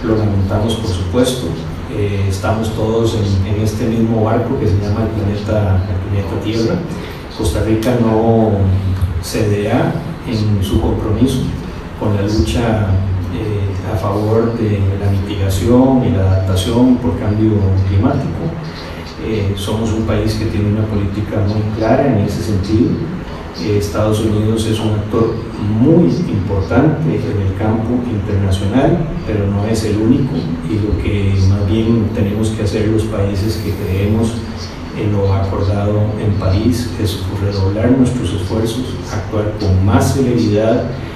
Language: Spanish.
lo lamentamos por supuesto. Estamos todos en este mismo barco que se llama el planeta Tierra. Costa Rica no cederá en su compromiso con la lucha a favor de la mitigación y la adaptación por cambio climático. Somos un país que tiene una política muy clara en ese sentido. Estados Unidos es un actor muy importante en el campo internacional, pero no es el único, y lo que más bien tenemos que hacer los países que creemos en lo acordado en París es redoblar nuestros esfuerzos, actuar con más celeridad